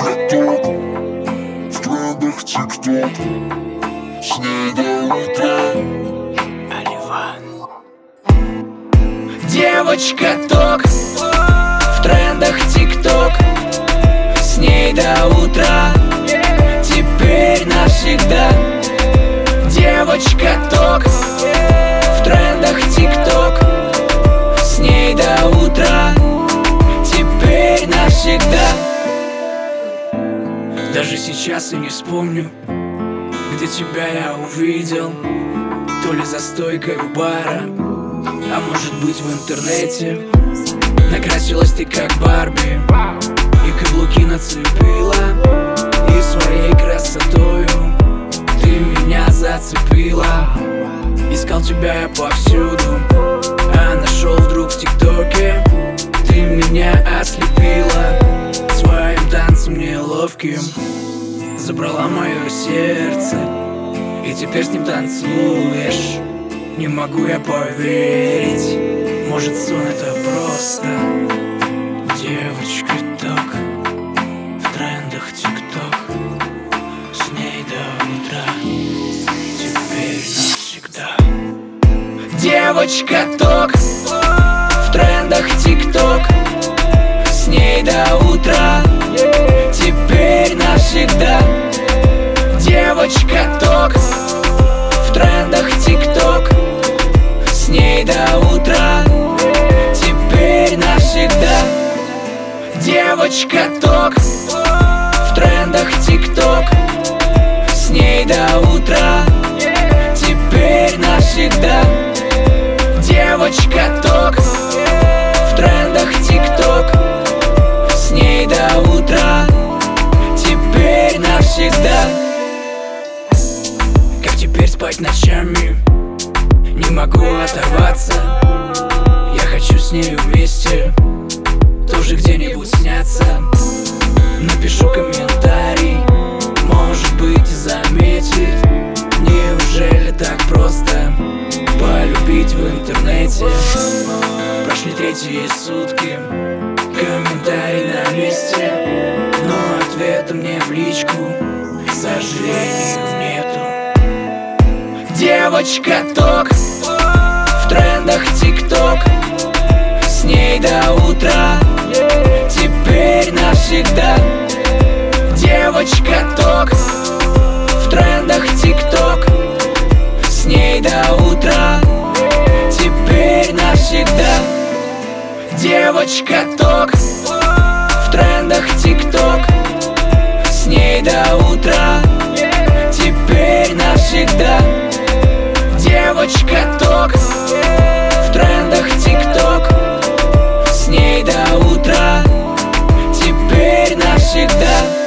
ток, в трендах ТикТок, с ней до утра. Оливан. Девочка ток, в трендах ТикТок, с ней до утра, теперь навсегда. Девочка ток, в трендах ТикТок, с ней до утра, теперь навсегда. Даже сейчас я не вспомню, где тебя я увидел. То ли за стойкой у бара, а может быть в интернете. Накрасилась ты как Барби и каблуки нацепила, и своей красотою ты меня зацепила. Искал тебя я повсюду, а нашел вдруг в ТикТоке. Ты меня ослепила своим танцем неловким, забрала мое сердце, и теперь с ним танцуешь. Не могу я поверить, может сон это просто. Девочка ток, в трендах ТикТок, с ней до утра, теперь навсегда. Девочка ток, в трендах ТикТок, с ней до утра, теперь навсегда. Девочка ток, в трендах ТикТок, с ней до утра, теперь навсегда. Девочка ток, в трендах ТикТок, с ней до утра, теперь навсегда. Девочка ток, в трендах ТикТок, с ней до утра, теперь навсегда. Как теперь спать ночами? Не могу оторваться. Я хочу с нею вместе тоже где-нибудь сняться. Напишу комментарий, может быть, заметит. Неужели так просто полюбить в интернете? Прошли третьи сутки, комментарий на месте, но ответа мне в личку, к сожалению, нету. Девочка ток, в трендах ТикТок, с ней до утра, теперь навсегда. Девочка ток, в трендах ТикТок, с ней до утра, теперь навсегда. Девочка ток, в трендах ТикТок, с ней до утра, теперь навсегда. Девочка ток, в трендах ТикТок, с ней до утра, теперь навсегда.